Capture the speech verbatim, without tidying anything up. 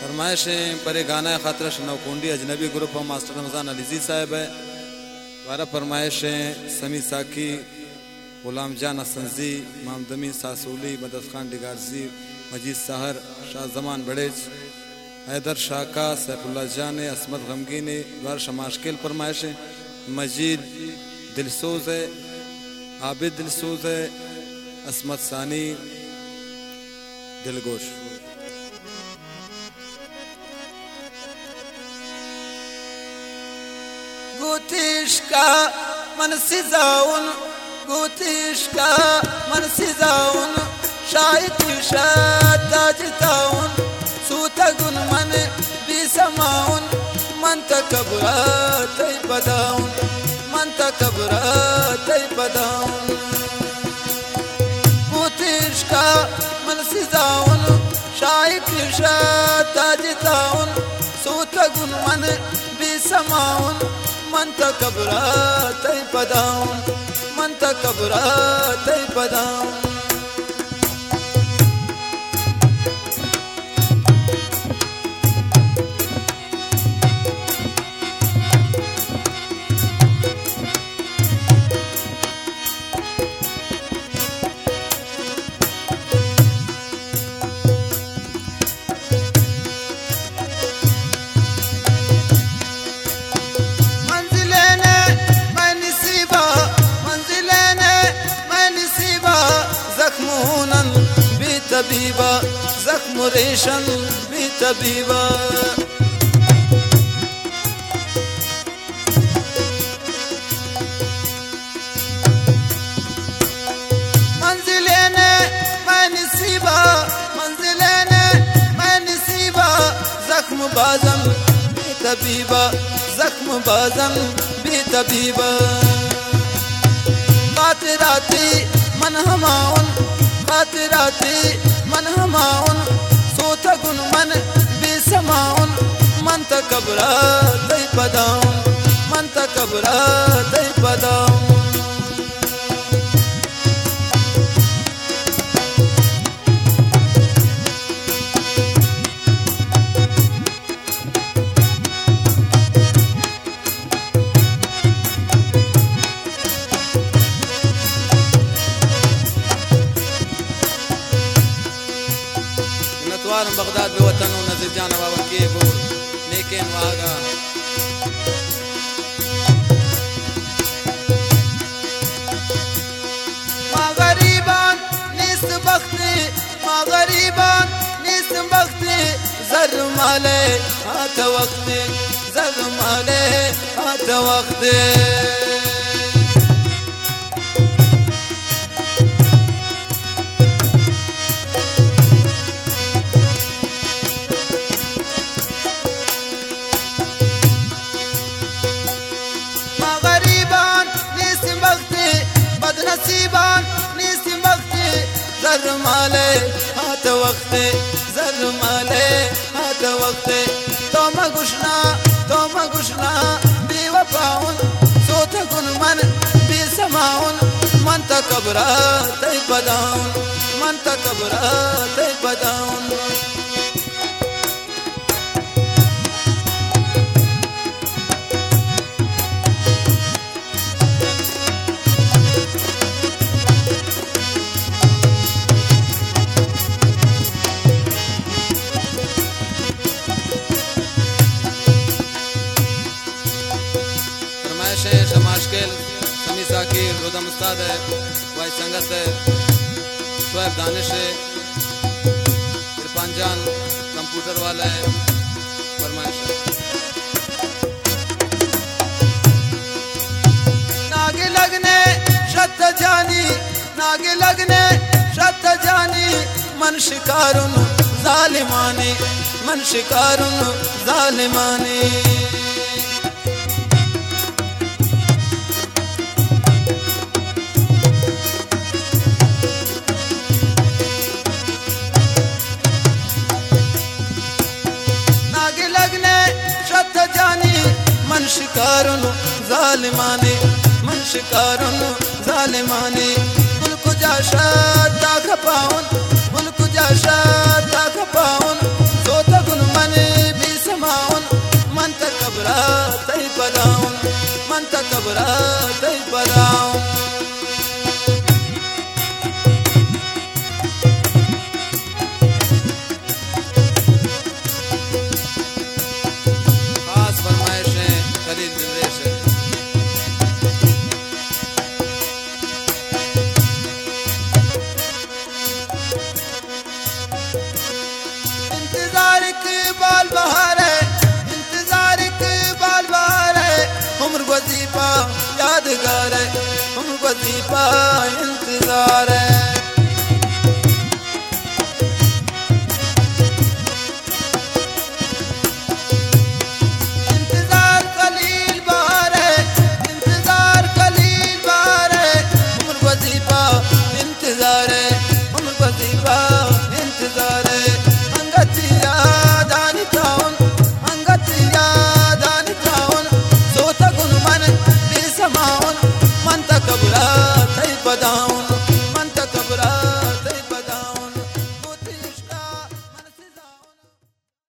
फरमाइशें परे गाना खातर नौकुंडी अजनबी ग्रुप मास्टर रमज़ान अलीजी साहब है द्वारा फरमाइशें समी साकी गुलाम जान असंजी मामदमी सासूली मदद खान डिगारजी मजीद साहर शाह जमान बड़ेज हैदर शाका सैफुल्ला जान असमत गमगी ने द्वारा शमाशकिल फरमाइशें मजीद दिलसोज है आबिद दिलसोज है असमत सानी दिलगोश Gutishka man sizaun Gutishka man sizaun Shaitisha tajitaun Sutagun man bisamaun Man takabra taibadaun Man takabra taibadaun Gutishka man sizaun Shaitisha tajitaun Sutagun man bisamaun من تكبرا تيبداون من تكبرا تيبداون طبيبة زخم ريشن بطبيبة منزلين ما نسيبة منزلين ما نسيبة زخم بازم بطبيبة زخم بازم بطبيبة خاطراتي من هماون خاطراتي من هماون صوتكن من بسماون من تكبرا تيبداون من تكبرا تيبداون Baghdad बेवतन नजर जान बाबा के बो लेकिन वागा मा गरीबान निस बख्ती मा गरीबान निस बख्ती जर माले हाथ वक्ती जर माले हाथ वक्ती नसीबान निसी मक्ति जर माले हाथ वक्ते जर माले हाथ वक्ते तो मगुशना तो मगुशना बेवफाउन सोत गुन मन बेसमाउन मन तकबरा तैबदाउन मन तकबरा तैबदाउन शमाशकिल समी साकिर रुदम उस्ताद है वाई संगत है शोएब दानिश है इरफान जान कंप्यूटर वाला है फरमाइश नागे लगने शत जानी नागे लगने शत जानी मन शिकारुन जालिमानी मन शिकारुन जालिमानी मन शिकारुन जालिमानी मन शिकारुन जालिमानी मुल्क जाशा दाख पाउन मुल्क जाशा दाख पाउन सोता गुन मने घबराते बराऊं। खास फरमाइशें खलील जनरेशन। इंतजार इकबाल बहार है, इंतजार इकबाल बहार है, उम्र वजीफा यादगार है, उम्र वजीफा इंतजार है। इंतजार खलील बहार है, इंतजार खलील बहार है, उम्र वजीफा इंतजार है, उम्र वजीफा